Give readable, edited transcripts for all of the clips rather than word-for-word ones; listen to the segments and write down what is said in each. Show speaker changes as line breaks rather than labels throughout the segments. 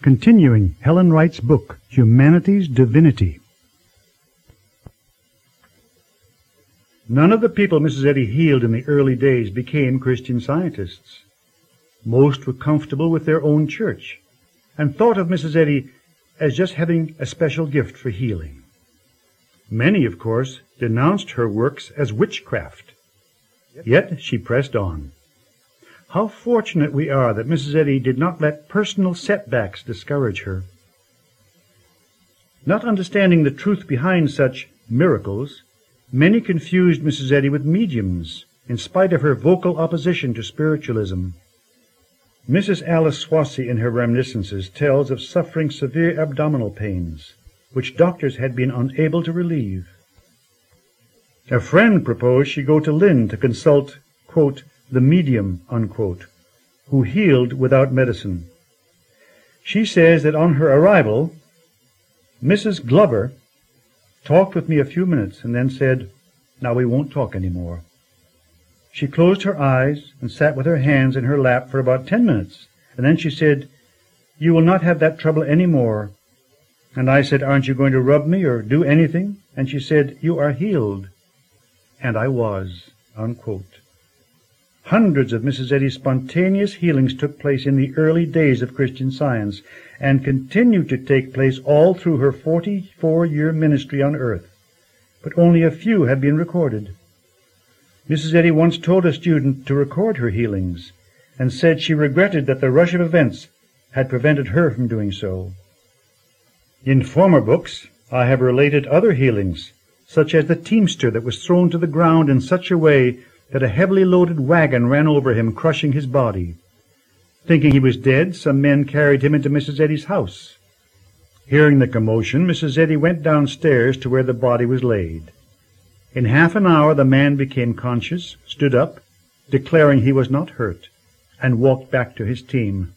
Continuing Helen Wright's book, Humanity's Divinity. None of the people Mrs. Eddy healed in the early days became Christian Scientists. Most were comfortable with their own church and thought of Mrs. Eddy as just having a special gift for healing. Many, of course, denounced her works as witchcraft. Yet she pressed on. How fortunate we are that Mrs. Eddy did not let personal setbacks discourage her. Not understanding the truth behind such miracles, many confused Mrs. Eddy with mediums, in spite of her vocal opposition to spiritualism. Mrs. Alice Swasey in her reminiscences tells of suffering severe abdominal pains, which doctors had been unable to relieve. A friend proposed she go to Lynn to consult, quote, the medium, unquote, who healed without medicine. She says that on her arrival, Mrs. Glover talked with me a few minutes and then said, "Now we won't talk any more." She closed her eyes and sat with her hands in her lap for about 10 minutes, and then she said, "You will not have that trouble any more." And I said, "Aren't you going to rub me or do anything?" And she said, "You are healed." And I was, unquote. Hundreds of Mrs. Eddy's spontaneous healings took place in the early days of Christian Science and continue to take place all through her 44-year ministry on earth, but only a few have been recorded. Mrs. Eddy once told a student to record her healings and said she regretted that the rush of events had prevented her from doing so. In former books, I have related other healings, such as the teamster that was thrown to the ground in such a way that a heavily loaded wagon ran over him, crushing his body. Thinking he was dead, some men carried him into Mrs. Eddy's house. Hearing the commotion, Mrs. Eddy went downstairs to where the body was laid. In half an hour the man became conscious, stood up, declaring he was not hurt, and walked back to his team.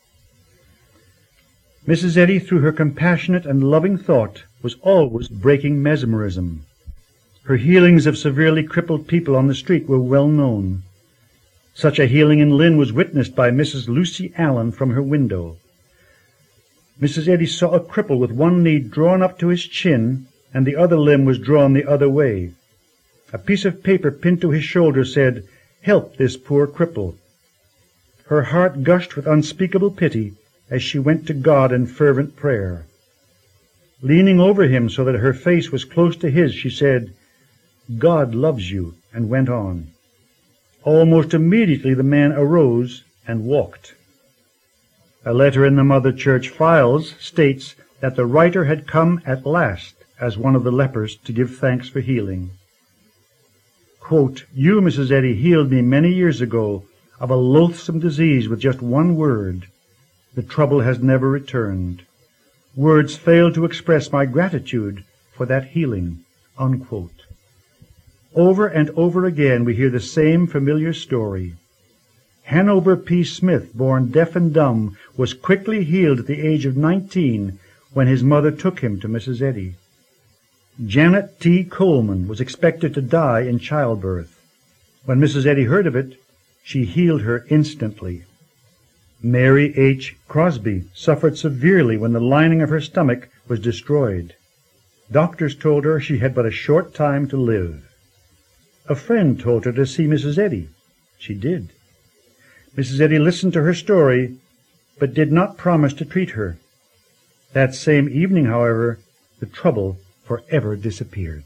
Mrs. Eddy, through her compassionate and loving thought, was always breaking mesmerism. Her healings of severely crippled people on the street were well known. Such a healing in Lynn was witnessed by Mrs. Lucy Allen from her window. Mrs. Eddy saw a cripple with one knee drawn up to his chin, and the other limb was drawn the other way. A piece of paper pinned to his shoulder said, "Help this poor cripple." Her heart gushed with unspeakable pity as she went to God in fervent prayer. Leaning over him so that her face was close to his, she said, "God loves you," and went on. Almost immediately the man arose and walked. A letter in the Mother Church files states that the writer had come at last as one of the lepers to give thanks for healing. Quote, "You, Mrs. Eddy, healed me many years ago of a loathsome disease with just one word. The trouble has never returned. Words fail to express my gratitude for that healing," unquote. Over and over again we hear the same familiar story. Hanover P. Smith, born deaf and dumb, was quickly healed at the age of 19 when his mother took him to Mrs. Eddy. Janet T. Coleman was expected to die in childbirth. When Mrs. Eddy heard of it, she healed her instantly. Mary H. Crosby suffered severely when the lining of her stomach was destroyed. Doctors told her she had but a short time to live. A friend told her to see Mrs. Eddy. She did. Mrs. Eddy listened to her story, but did not promise to treat her. That same evening, however, the trouble forever disappeared.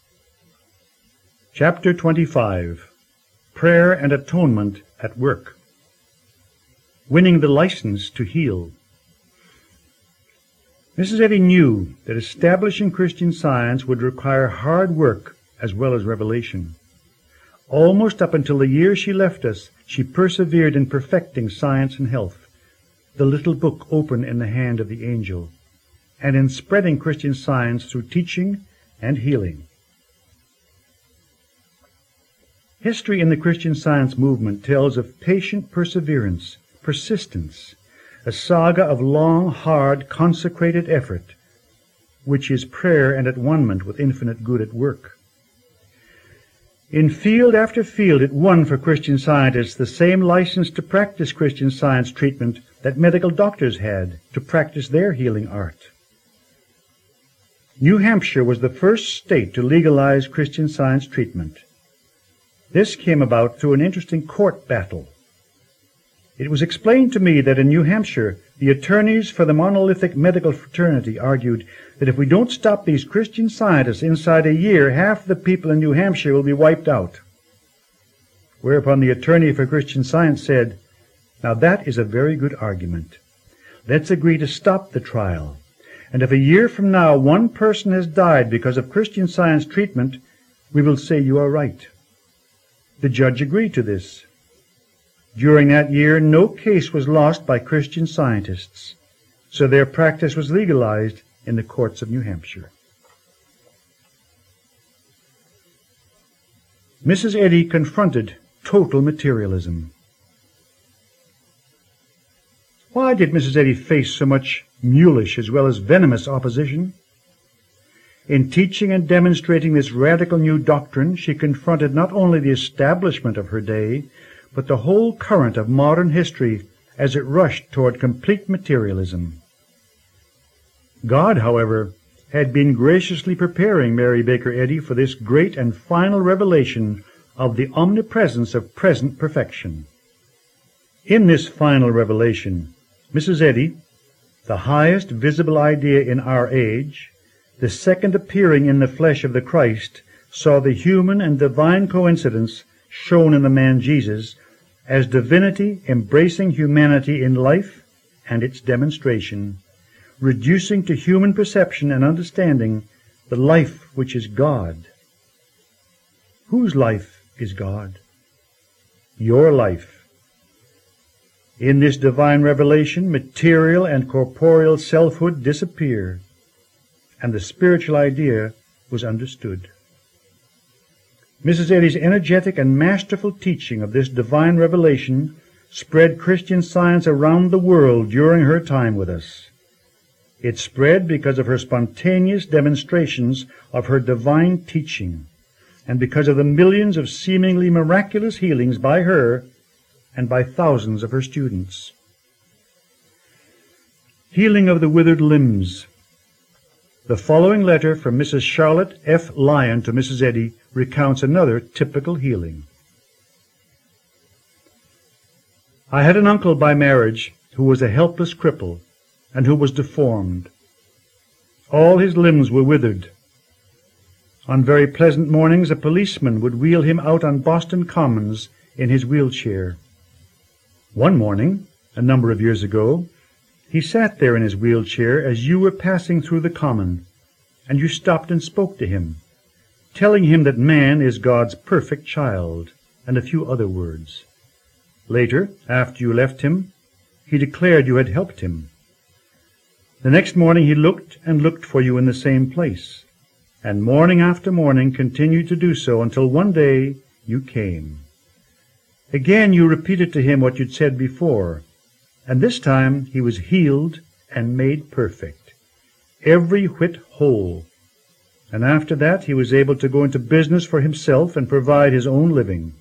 Chapter 25. Prayer and Atonement at Work. Winning the license to heal. Mrs. Eddy knew that establishing Christian Science would require hard work as well as revelation. Almost up until the year she left us, she persevered in perfecting Science and Health, the little book open in the hand of the angel, and in spreading Christian Science through teaching and healing. History in the Christian Science movement tells of patient perseverance, persistence, a saga of long, hard, consecrated effort, which is prayer and at one-ment with infinite good at work. In field after field it won for Christian Scientists the same license to practice Christian Science treatment that medical doctors had to practice their healing art. New Hampshire was the first state to legalize Christian Science treatment. This came about through an interesting court battle. It was explained to me that in New Hampshire, the attorneys for the monolithic medical fraternity argued that if we don't stop these Christian Scientists inside a year, half the people in New Hampshire will be wiped out. Whereupon the attorney for Christian Science said, "Now that is a very good argument. Let's agree to stop the trial. And if a year from now one person has died because of Christian Science treatment, we will say you are right." The judge agreed to this. During that year, no case was lost by Christian Scientists, so their practice was legalized in the courts of New Hampshire. Mrs. Eddy confronted total materialism. Why did Mrs. Eddy face so much mulish as well as venomous opposition? In teaching and demonstrating this radical new doctrine, she confronted not only the establishment of her day, but the whole current of modern history as it rushed toward complete materialism. God, however, had been graciously preparing Mary Baker Eddy for this great and final revelation of the omnipresence of present perfection. In this final revelation, Mrs. Eddy, the highest visible idea in our age, the second appearing in the flesh of the Christ, saw the human and divine coincidence shown in the man Jesus as divinity embracing humanity in life and its demonstration, reducing to human perception and understanding the life which is God. Whose life is God? Your life. In this divine revelation, material and corporeal selfhood disappear, and the spiritual idea was understood. Mrs. Eddy's energetic and masterful teaching of this divine revelation spread Christian Science around the world during her time with us. It spread because of her spontaneous demonstrations of her divine teaching, and because of the millions of seemingly miraculous healings by her and by thousands of her students. Healing of the withered limbs. The following letter from Mrs. Charlotte F. Lyon to Mrs. Eddy recounts another typical healing. I had an uncle by marriage who was a helpless cripple and who was deformed. All his limbs were withered. On very pleasant mornings a policeman would wheel him out on Boston Commons in his wheelchair. One morning, a number of years ago, he sat there in his wheelchair as you were passing through the common, and you stopped and spoke to him, telling him that man is God's perfect child, and a few other words. Later, after you left him, he declared you had helped him. The next morning he looked and looked for you in the same place, and morning after morning continued to do so until one day you came. Again you repeated to him what you'd said before, and this time he was healed and made perfect, every whit whole. And after that he was able to go into business for himself and provide his own living.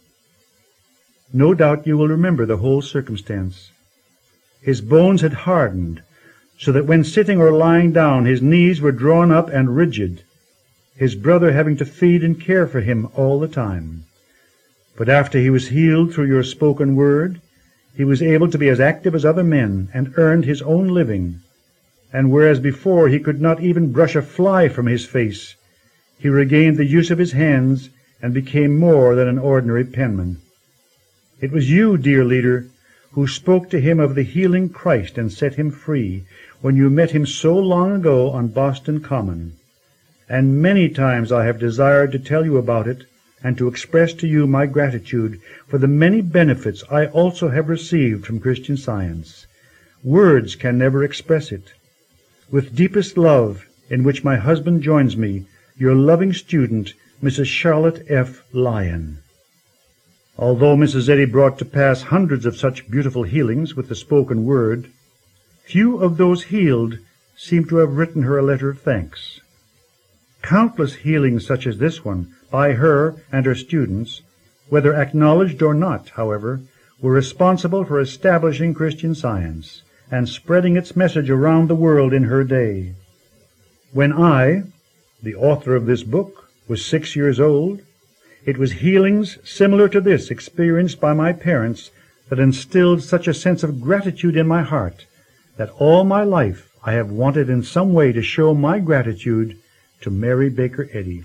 No doubt you will remember the whole circumstance. His bones had hardened, so that when sitting or lying down his knees were drawn up and rigid, his brother having to feed and care for him all the time. But after he was healed through your spoken word, he was able to be as active as other men and earned his own living. And whereas before he could not even brush a fly from his face, he regained the use of his hands and became more than an ordinary penman. It was you, dear leader, who spoke to him of the healing Christ and set him free when you met him so long ago on Boston Common. And many times I have desired to tell you about it and to express to you my gratitude for the many benefits I also have received from Christian Science. Words can never express it. With deepest love, in which my husband joins me, your loving student, Mrs. Charlotte F. Lyon. Although Mrs. Eddy brought to pass hundreds of such beautiful healings with the spoken word, few of those healed seem to have written her a letter of thanks. Countless healings such as this one by her and her students, whether acknowledged or not, however, were responsible for establishing Christian Science and spreading its message around the world in her day. When I, the author of this book, was 6 years old, it was healings similar to this experienced by my parents that instilled such a sense of gratitude in my heart that all my life I have wanted in some way to show my gratitude to Mary Baker Eddy.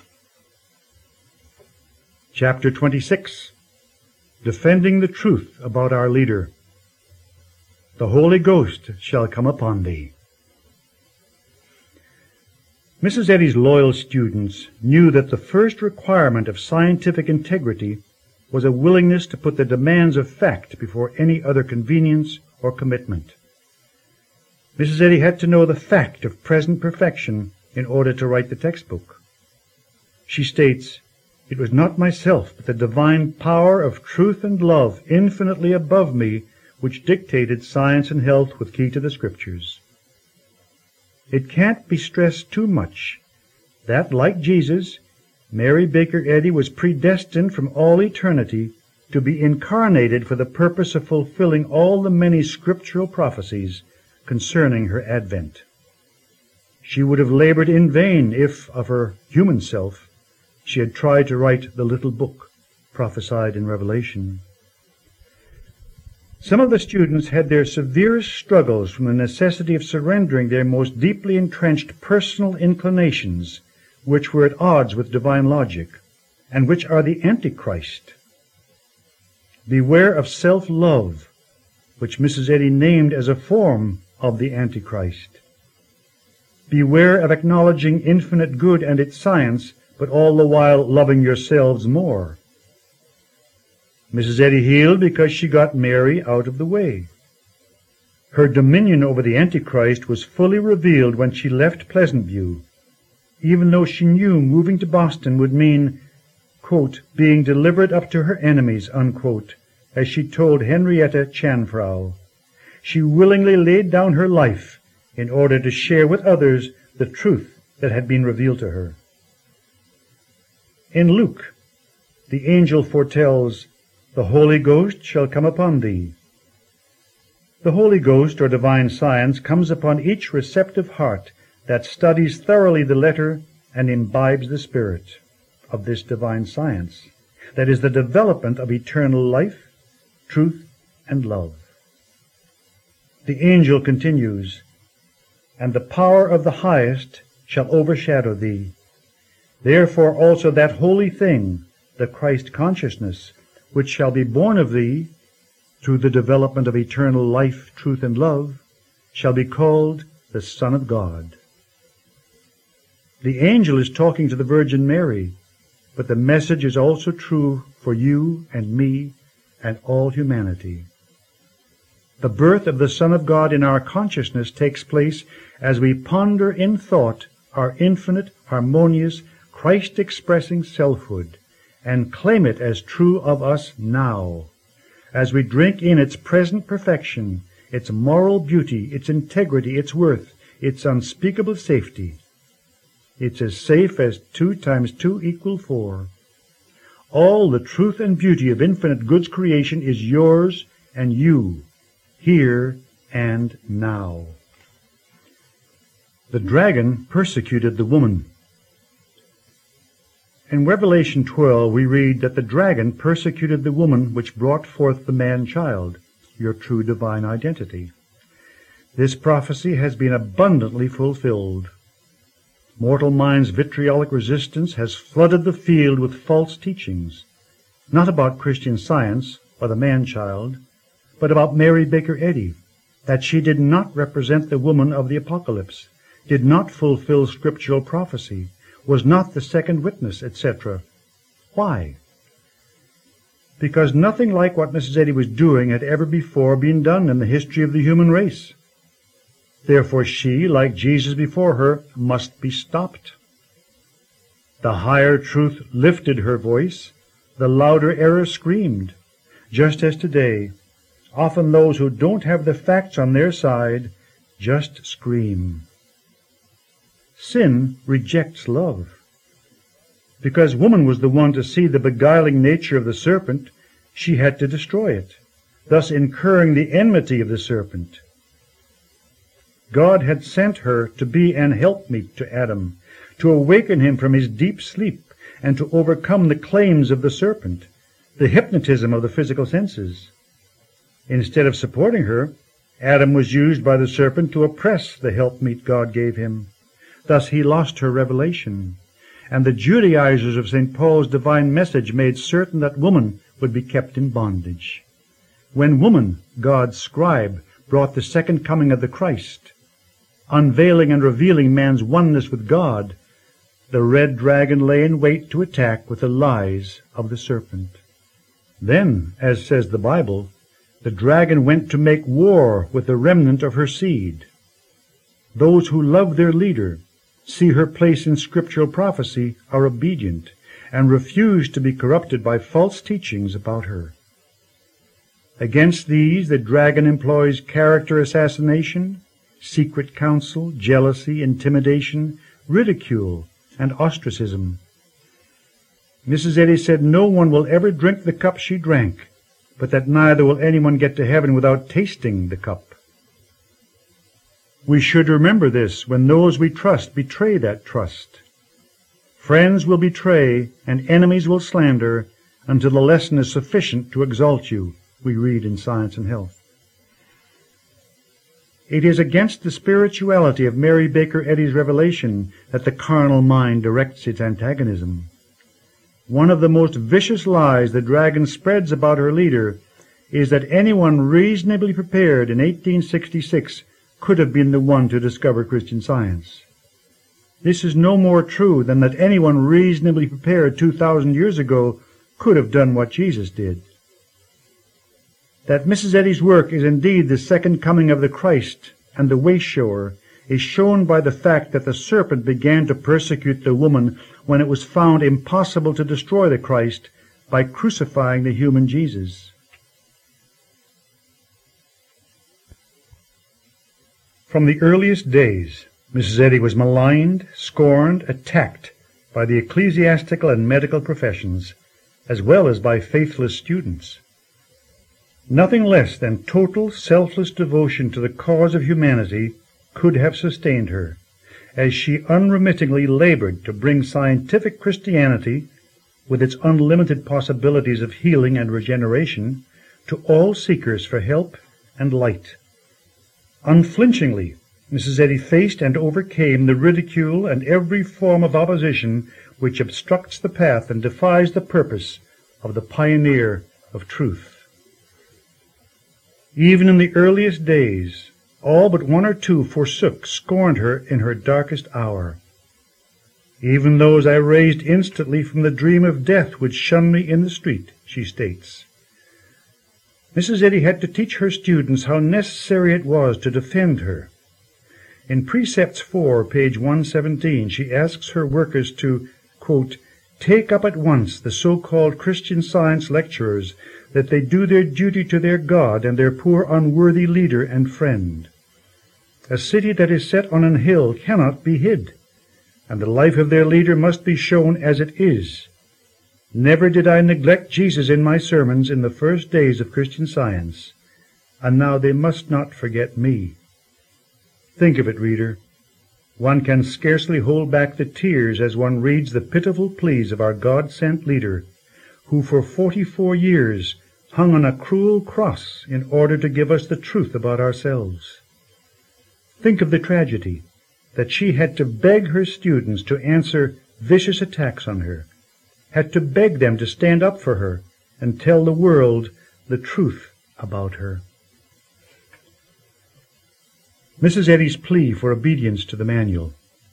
Chapter 26. Defending the truth about our leader. The Holy Ghost shall come upon thee. Mrs. Eddy's loyal students knew that the first requirement of scientific integrity was a willingness to put the demands of fact before any other convenience or commitment. Mrs. Eddy had to know the fact of present perfection in order to write the textbook. She states, "It was not myself, but the divine power of truth and love infinitely above me which dictated science and health with key to the Scriptures." It can't be stressed too much that, like Jesus, Mary Baker Eddy was predestined from all eternity to be incarnated for the purpose of fulfilling all the many scriptural prophecies concerning her advent. She would have labored in vain if, of her human self, she had tried to write the little book prophesied in Revelation. Some of the students had their severest struggles from the necessity of surrendering their most deeply entrenched personal inclinations, which were at odds with divine logic, and which are the Antichrist. Beware of self-love, which Mrs. Eddy named as a form of the Antichrist. Beware of acknowledging infinite good and its science, but all the while loving yourselves more. Mrs. Eddy healed because she got Mary out of the way. Her dominion over the Antichrist was fully revealed when she left Pleasant View, even though she knew moving to Boston would mean, quote, being delivered up to her enemies, unquote, as she told Henrietta Chanfrau. She willingly laid down her life in order to share with others the truth that had been revealed to her. In Luke, the angel foretells, "The Holy Ghost shall come upon thee." The Holy Ghost, or divine science, comes upon each receptive heart that studies thoroughly the letter and imbibes the spirit of this divine science, that is the development of eternal life, truth, and love. The angel continues, "And the power of the highest shall overshadow thee. Therefore also that holy thing, the Christ consciousness, which shall be born of thee, through the development of eternal life, truth, and love, shall be called the Son of God." The angel is talking to the Virgin Mary, but the message is also true for you and me and all humanity. The birth of the Son of God in our consciousness takes place as we ponder in thought our infinite, harmonious, Christ-expressing selfhood, and claim it as true of us now, as we drink in its present perfection, its moral beauty, its integrity, its worth, its unspeakable safety. It's as safe as 2 times 2 equal 4. All the truth and beauty of infinite God's creation is yours and you, here and now. The dragon persecuted the woman. In Revelation 12 we read that the dragon persecuted the woman which brought forth the man-child, your true divine identity. This prophecy has been abundantly fulfilled. Mortal mind's vitriolic resistance has flooded the field with false teachings, not about Christian Science or the man-child, but about Mary Baker Eddy, that she did not represent the woman of the Apocalypse, did not fulfill scriptural prophecy, was not the second witness, etc. Why? Because nothing like what Mrs. Eddy was doing had ever before been done in the history of the human race. Therefore she, like Jesus before her, must be stopped. The higher truth lifted her voice, the louder error screamed, just as today, often those who don't have the facts on their side just scream. Sin rejects love. Because woman was the one to see the beguiling nature of the serpent, she had to destroy it, thus incurring the enmity of the serpent. God had sent her to be an helpmeet to Adam, to awaken him from his deep sleep, and to overcome the claims of the serpent, the hypnotism of the physical senses. Instead of supporting her, Adam was used by the serpent to oppress the helpmeet God gave him. Thus he lost her revelation, and the Judaizers of St. Paul's divine message made certain that woman would be kept in bondage. When woman, God's scribe, brought the second coming of the Christ, unveiling and revealing man's oneness with God, the red dragon lay in wait to attack with the lies of the serpent. Then, as says the Bible, the dragon went to make war with the remnant of her seed. Those who love their leader, see her place in scriptural prophecy, are obedient, and refuse to be corrupted by false teachings about her. Against these the dragon employs character assassination, secret counsel, jealousy, intimidation, ridicule, and ostracism. Mrs. Eddy said no one will ever drink the cup she drank, but that neither will anyone get to heaven without tasting the cup. We should remember this when those we trust betray that trust. Friends will betray, and enemies will slander, until the lesson is sufficient to exalt you, we read in Science and Health. It is against the spirituality of Mary Baker Eddy's revelation that the carnal mind directs its antagonism. One of the most vicious lies the dragon spreads about her leader is that anyone reasonably prepared in 1866 could have been the one to discover Christian Science. This is no more true than that anyone reasonably prepared 2,000 years ago could have done what Jesus did. That Mrs. Eddy's work is indeed the second coming of the Christ and the way shower is shown by the fact that the serpent began to persecute the woman when it was found impossible to destroy the Christ by crucifying the human Jesus. From the earliest days, Mrs. Eddy was maligned, scorned, attacked by the ecclesiastical and medical professions, as well as by faithless students. Nothing less than total, selfless devotion to the cause of humanity could have sustained her, as she unremittingly labored to bring scientific Christianity, with its unlimited possibilities of healing and regeneration, to all seekers for help and light. Unflinchingly, Mrs. Eddy faced and overcame the ridicule and every form of opposition which obstructs the path and defies the purpose of the pioneer of truth. Even in the earliest days, all but one or two forsook, scorned her in her darkest hour. Even those I raised instantly from the dream of death would shun me in the street, she states. Mrs. Eddy had to teach her students how necessary it was to defend her. In Precepts 4, page 117, she asks her workers to, quote, take up at once the so-called Christian Science lecturers, that they do their duty to their God and their poor unworthy leader and friend. A city that is set on an hill cannot be hid, and the life of their leader must be shown as it is. Never did I neglect Jesus in my sermons in the first days of Christian Science, and now they must not forget me. Think of it, reader. One can scarcely hold back the tears as one reads the pitiful pleas of our God-sent leader, who for 44 years hung on a cruel cross in order to give us the truth about ourselves. Think of the tragedy that she had to beg her students to answer vicious attacks on her, had to beg them to stand up for her and tell the world the truth about her. Mrs. Eddy's plea for obedience to the manual.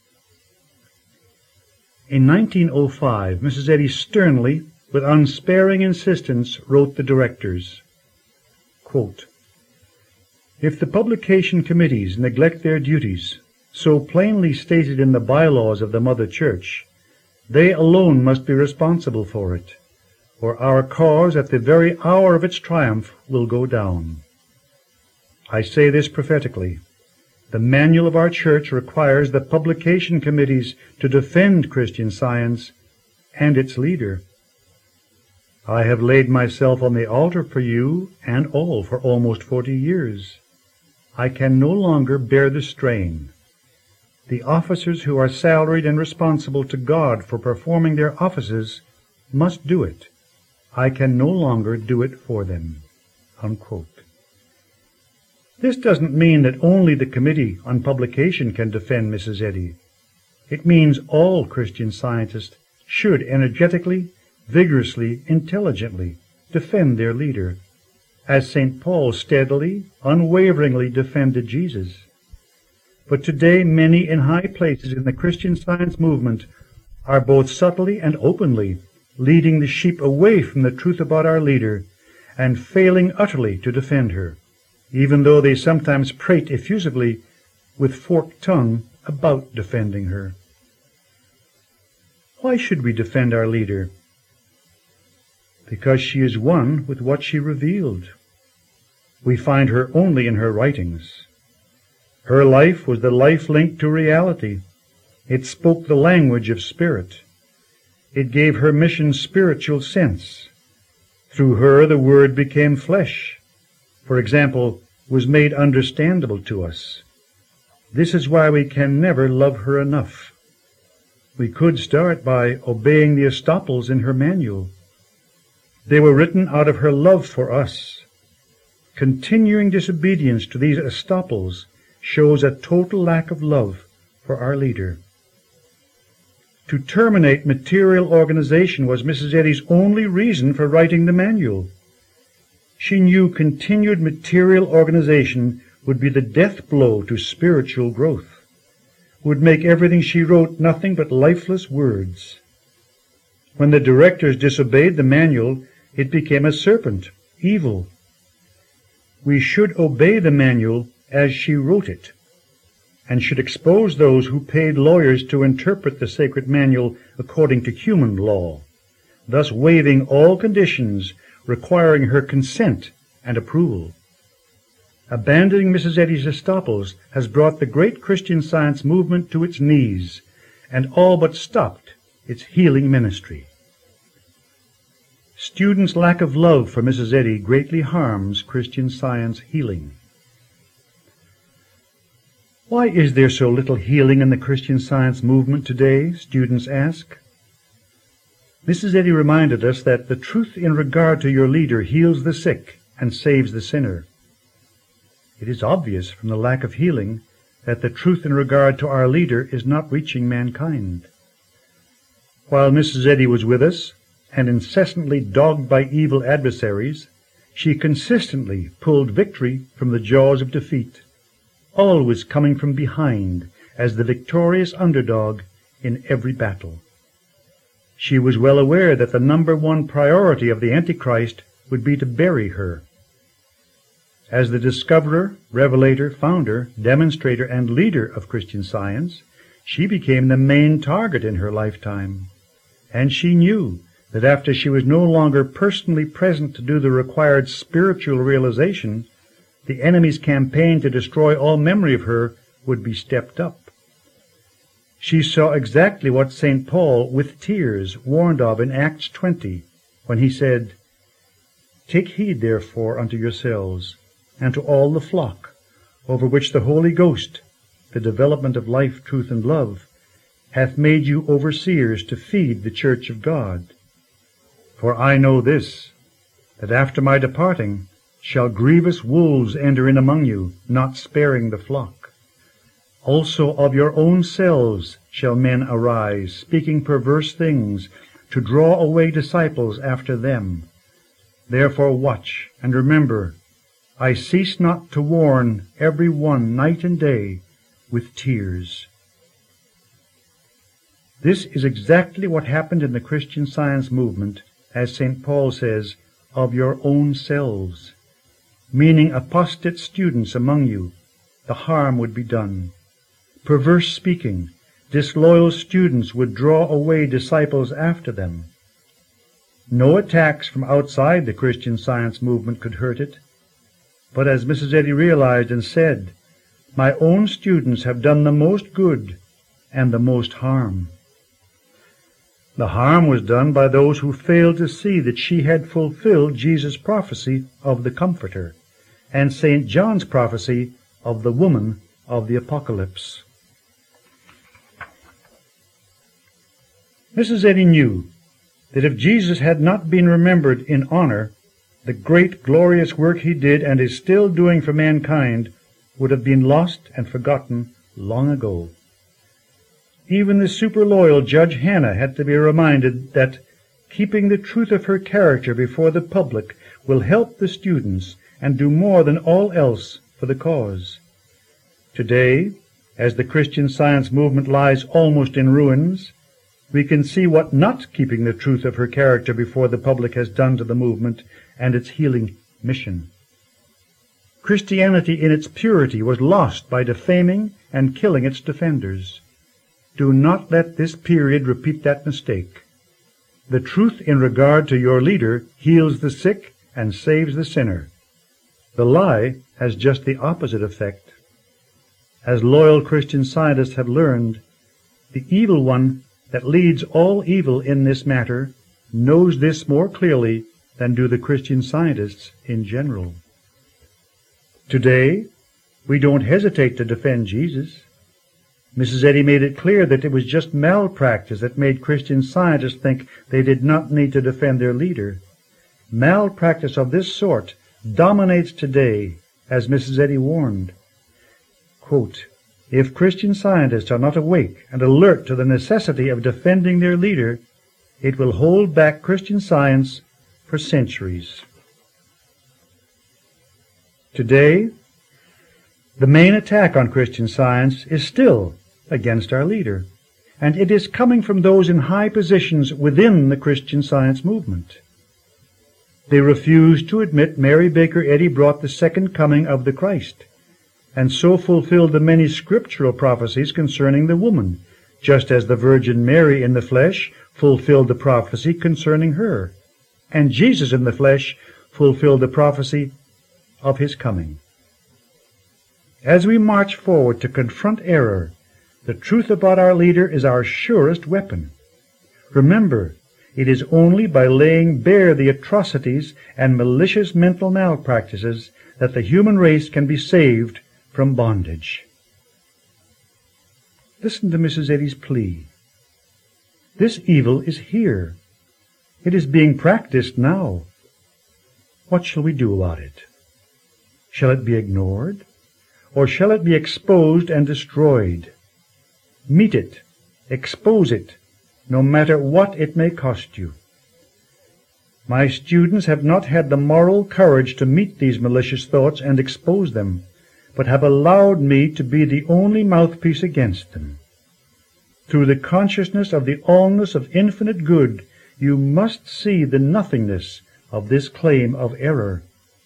In 1905, Mrs. Eddy sternly, with unsparing insistence, wrote the directors, quote, if the publication committees neglect their duties, so plainly stated in the bylaws of the Mother Church, they alone must be responsible for it, or our cause at the very hour of its triumph will go down. I say this prophetically. The manual of our church requires the publication committees to defend Christian Science, and its leader. I have laid myself on the altar for you and all for almost 40 years. I can no longer bear the strain. The officers who are salaried and responsible to God for performing their offices must do it. I can no longer do it for them." Unquote. This doesn't mean that only the Committee on Publication can defend Mrs. Eddy. It means all Christian Scientists should energetically, vigorously, intelligently defend their leader, as St. Paul steadily, unwaveringly defended Jesus. But today many in high places in the Christian Science movement are both subtly and openly leading the sheep away from the truth about our leader and failing utterly to defend her, even though they sometimes prate effusively with forked tongue about defending her. Why should we defend our leader? Because she is one with what she revealed. We find her only in her writings. Her life was the life linked to reality. It spoke the language of spirit. It gave her mission spiritual sense. Through her the Word became flesh, for example, was made understandable to us. This is why we can never love her enough. We could start by obeying the estoples in her manual. They were written out of her love for us. Continuing disobedience to these estoples shows a total lack of love for our leader. To terminate material organization was Mrs. Eddy's only reason for writing the manual. She knew continued material organization would be the death blow to spiritual growth, would make everything she wrote nothing but lifeless words. When the directors disobeyed the manual, it became a serpent, evil. We should obey the manual as she wrote it, and should expose those who paid lawyers to interpret the sacred manual according to human law, thus waiving all conditions requiring her consent and approval. Abandoning Mrs. Eddy's estoples has brought the great Christian Science movement to its knees and all but stopped its healing ministry. Students' lack of love for Mrs. Eddy greatly harms Christian Science healing. Why is there so little healing in the Christian Science movement today, students ask? Mrs. Eddy reminded us that the truth in regard to your leader heals the sick and saves the sinner. It is obvious from the lack of healing that the truth in regard to our leader is not reaching mankind. While Mrs. Eddy was with us, and incessantly dogged by evil adversaries, she consistently pulled victory from the jaws of defeat, always coming from behind as the victorious underdog in every battle. She was well aware that the number one priority of the Antichrist would be to bury her. As the discoverer, revelator, founder, demonstrator, and leader of Christian Science, she became the main target in her lifetime. And she knew that after she was no longer personally present to do the required spiritual realization, the enemy's campaign to destroy all memory of her would be stepped up. She saw exactly what St. Paul, with tears, warned of in Acts 20, when he said, "Take heed, therefore, unto yourselves, and to all the flock, over which the Holy Ghost, the development of life, truth, and love, hath made you overseers to feed the church of God. For I know this, that after my departing shall grievous wolves enter in among you, not sparing the flock. Also of your own selves shall men arise, speaking perverse things, to draw away disciples after them. Therefore watch, and remember, I cease not to warn every one night and day with tears." This is exactly what happened in the Christian Science movement, as St. Paul says, "of your own selves," meaning apostate students among you, the harm would be done. Perverse speaking, disloyal students would draw away disciples after them. No attacks from outside the Christian Science movement could hurt it. But as Mrs. Eddy realized and said, my own students have done the most good and the most harm. The harm was done by those who failed to see that she had fulfilled Jesus' prophecy of the Comforter and St. John's prophecy of the woman of the Apocalypse. Mrs. Eddy knew that if Jesus had not been remembered in honor, the great, glorious work he did and is still doing for mankind would have been lost and forgotten long ago. Even the super-loyal Judge Hannah had to be reminded that keeping the truth of her character before the public will help the students and do more than all else for the cause. Today, as the Christian Science movement lies almost in ruins, we can see what not keeping the truth of her character before the public has done to the movement and its healing mission. Christianity in its purity was lost by defaming and killing its defenders. Do not let this period repeat that mistake. The truth in regard to your leader heals the sick and saves the sinner. The lie has just the opposite effect. As loyal Christian Scientists have learned, the evil one that leads all evil in this matter knows this more clearly than do the Christian Scientists in general. Today, we don't hesitate to defend Jesus. Mrs. Eddy made it clear that it was just malpractice that made Christian Scientists think they did not need to defend their leader. Malpractice of this sort dominates today, as Mrs. Eddy warned. Quote, "If Christian Scientists are not awake and alert to the necessity of defending their leader, it will hold back Christian Science for centuries." Today, the main attack on Christian Science is still against our leader, and it is coming from those in high positions within the Christian Science movement. They refuse to admit Mary Baker Eddy brought the second coming of the Christ, and so fulfilled the many scriptural prophecies concerning the woman, just as the Virgin Mary in the flesh fulfilled the prophecy concerning her, and Jesus in the flesh fulfilled the prophecy of his coming. As we march forward to confront error, the truth about our leader is our surest weapon. Remember, it is only by laying bare the atrocities and malicious mental malpractices that the human race can be saved from bondage. Listen to Mrs. Eddy's plea. This evil is here. It is being practiced now. What shall we do about it? Shall it be ignored, or shall it be exposed and destroyed? Meet it, expose it, no matter what it may cost you. My students have not had the moral courage to meet these malicious thoughts and expose them, but have allowed me to be the only mouthpiece against them. Through the consciousness of the allness of infinite good, you must see the nothingness of this claim of error.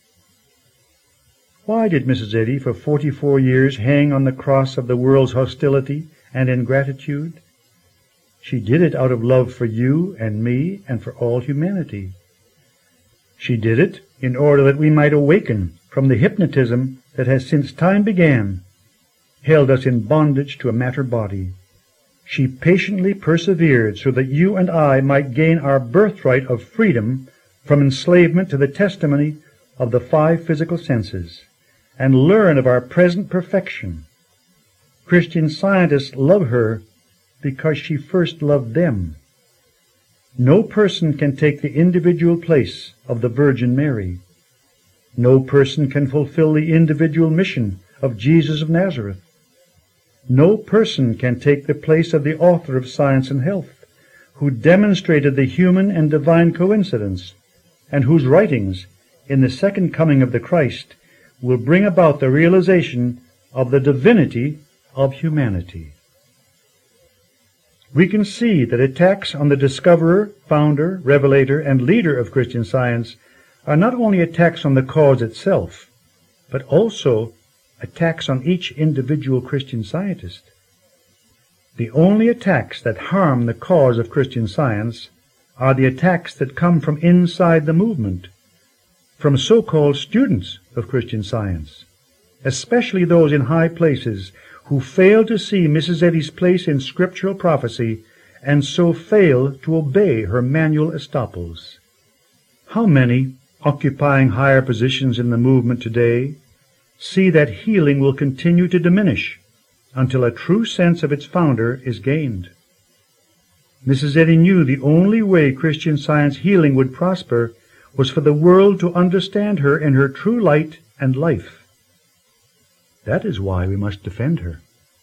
Why did Mrs. Eddy for 44 years hang on the cross of the world's hostility and ingratitude? She did it out of love for you and me and for all humanity. She did it in order that we might awaken from the hypnotism that has since time began held us in bondage to a matter body. She patiently persevered so that you and I might gain our birthright of freedom from enslavement to the testimony of the 5 physical senses, and learn of our present perfection. Christian Scientists love her because she first loved them. No person can take the individual place of the Virgin Mary. No person can fulfill the individual mission of Jesus of Nazareth. No person can take the place of the author of Science and Health, who demonstrated the human and divine coincidence, and whose writings, in the second coming of the Christ, will bring about the realization of the divinity of humanity. We can see that attacks on the discoverer, founder, revelator, and leader of Christian Science are not only attacks on the cause itself, but also attacks on each individual Christian Scientist. The only attacks that harm the cause of Christian Science are the attacks that come from inside the movement, from so-called students of Christian Science, especially those in high places who fail to see Mrs. Eddy's place in scriptural prophecy and so fail to obey her manual estoppels? How many, occupying higher positions in the movement today, see that healing will continue to diminish until a true sense of its founder is gained? Mrs. Eddy knew the only way Christian Science healing would prosper was for the world to understand her in her true light and life. That is why we must defend her.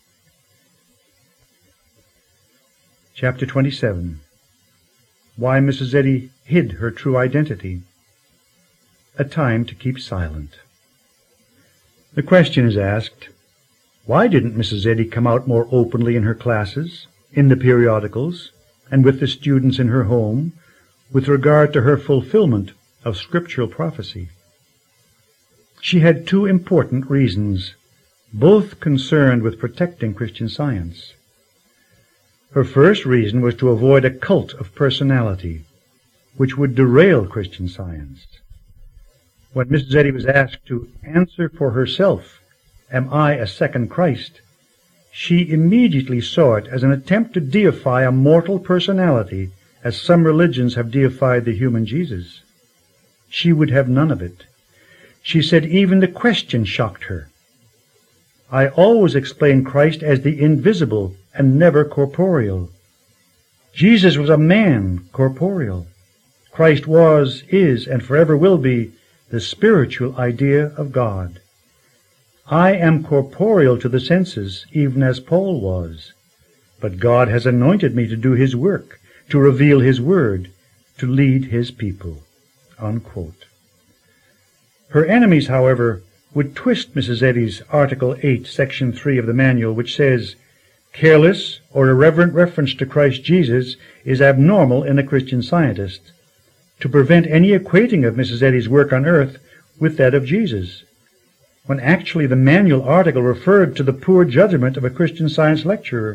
Chapter 27. Why Mrs. Eddy hid her true identity. A time to keep silent. The question is asked, why didn't Mrs. Eddy come out more openly in her classes, in the periodicals, and with the students in her home, with regard to her fulfillment of scriptural prophecy? She had two important reasons, both concerned with protecting Christian Science. Her first reason was to avoid a cult of personality, which would derail Christian Science. When Mrs. Eddy was asked to answer for herself, "Am I a second Christ?" she immediately saw it as an attempt to deify a mortal personality, as some religions have deified the human Jesus. She would have none of it. She said even the question shocked her. "I always explain Christ as the invisible and never corporeal. Jesus was a man, corporeal. Christ was, is, and forever will be the spiritual idea of God. I am corporeal to the senses, even as Paul was. But God has anointed me to do his work, to reveal his word, to lead his people." Unquote. Her enemies, however, would twist Mrs. Eddy's Article 8, Section 3 of the manual, which says, "Careless or irreverent reference to Christ Jesus is abnormal in a Christian Scientist," to prevent any equating of Mrs. Eddy's work on earth with that of Jesus, when actually the manual article referred to the poor judgment of a Christian Science lecturer.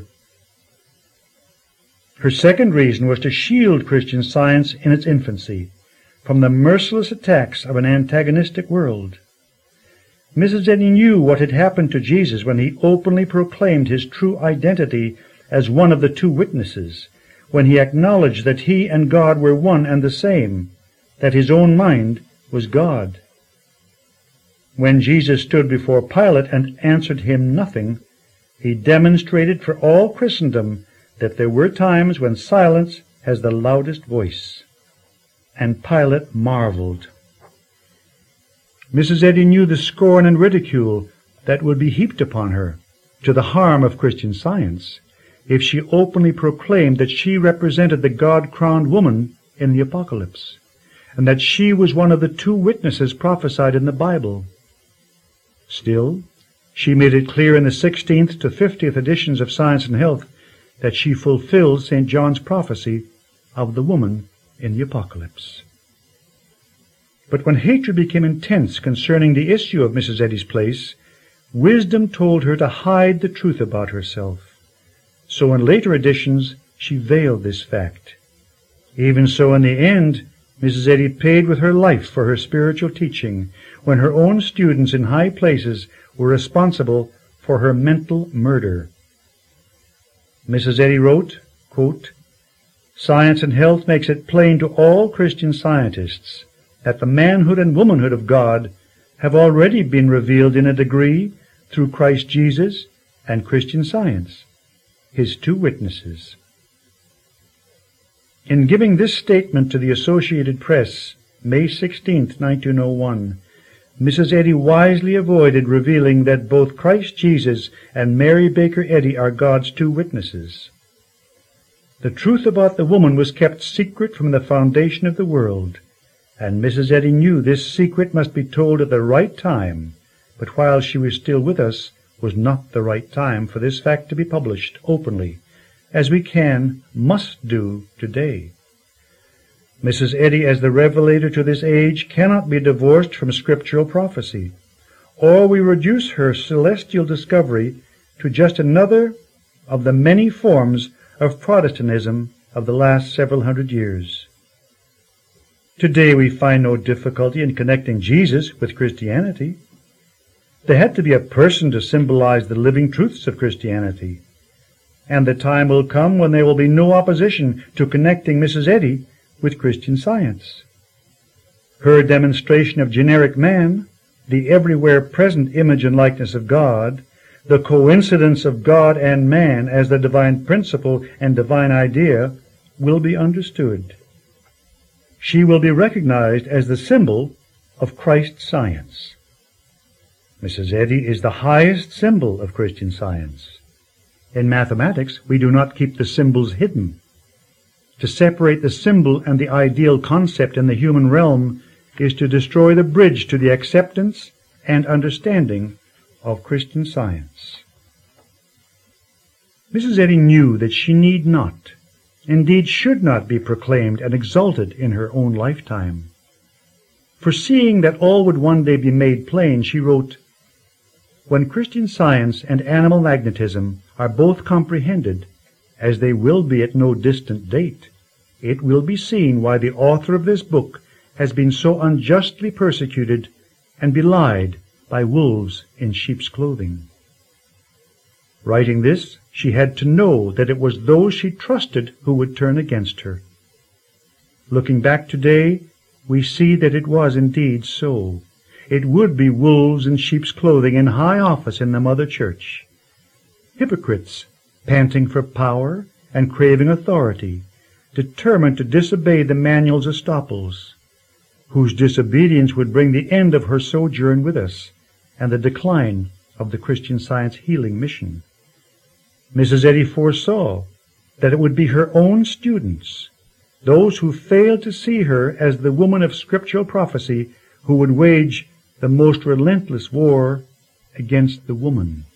Her second reason was to shield Christian Science in its infancy from the merciless attacks of an antagonistic world. Mrs. Eddy knew what had happened to Jesus when he openly proclaimed his true identity as one of the two witnesses, when he acknowledged that he and God were one and the same, that his own mind was God. When Jesus stood before Pilate and answered him nothing, he demonstrated for all Christendom that there were times when silence has the loudest voice. And Pilate marveled. Mrs. Eddy knew the scorn and ridicule that would be heaped upon her, to the harm of Christian Science, if she openly proclaimed that she represented the God-crowned woman in the Apocalypse, and that she was one of the two witnesses prophesied in the Bible. Still, she made it clear in the 16th to 50th editions of Science and Health that she fulfilled St. John's prophecy of the woman in the Apocalypse. But when hatred became intense concerning the issue of Mrs. Eddy's place, wisdom told her to hide the truth about herself. So in later editions she veiled this fact. Even so, in the end, Mrs. Eddy paid with her life for her spiritual teaching, when her own students in high places were responsible for her mental murder. Mrs. Eddy wrote, quote, "Science and Health makes it plain to all Christian Scientists that the manhood and womanhood of God have already been revealed in a degree through Christ Jesus and Christian Science, his two witnesses." In giving this statement to the Associated Press, May 16, 1901, Mrs. Eddy wisely avoided revealing that both Christ Jesus and Mary Baker Eddy are God's two witnesses. The truth about the woman was kept secret from the foundation of the world, and Mrs. Eddy knew this secret must be told at the right time, but while she was still with us was not the right time for this fact to be published openly, as we must do today. Mrs. Eddy, as the revelator to this age, cannot be divorced from scriptural prophecy, or we reduce her celestial discovery to just another of the many forms of Protestantism of the last several hundred years. Today we find no difficulty in connecting Jesus with Christianity. There had to be a person to symbolize the living truths of Christianity. and the time will come when there will be no opposition to connecting Mrs. Eddy with Christian Science. Her demonstration of generic man, the everywhere present image and likeness of God, the coincidence of God and man as the divine principle and divine idea, will be understood. She will be recognized as the symbol of Christ's science. Mrs. Eddy is the highest symbol of Christian Science. In mathematics, we do not keep the symbols hidden. To separate the symbol and the ideal concept in the human realm is to destroy the bridge to the acceptance and understanding of Christian Science. Mrs. Eddy knew that she need not, indeed should not, be proclaimed and exalted in her own lifetime. Foreseeing that all would one day be made plain, she wrote, "When Christian Science and animal magnetism are both comprehended, as they will be at no distant date, it will be seen why the author of this book has been so unjustly persecuted and belied by wolves in sheep's clothing." Writing this, she had to know that it was those she trusted who would turn against her. Looking back today, we see that it was indeed so. It would be wolves in sheep's clothing in high office in the Mother Church. Hypocrites, panting for power and craving authority, determined to disobey the manual's estoppels, whose disobedience would bring the end of her sojourn with us and the decline of the Christian Science healing mission. Mrs. Eddy foresaw that it would be her own students, those who failed to see her as the woman of scriptural prophecy, who would wage the most relentless war against the woman.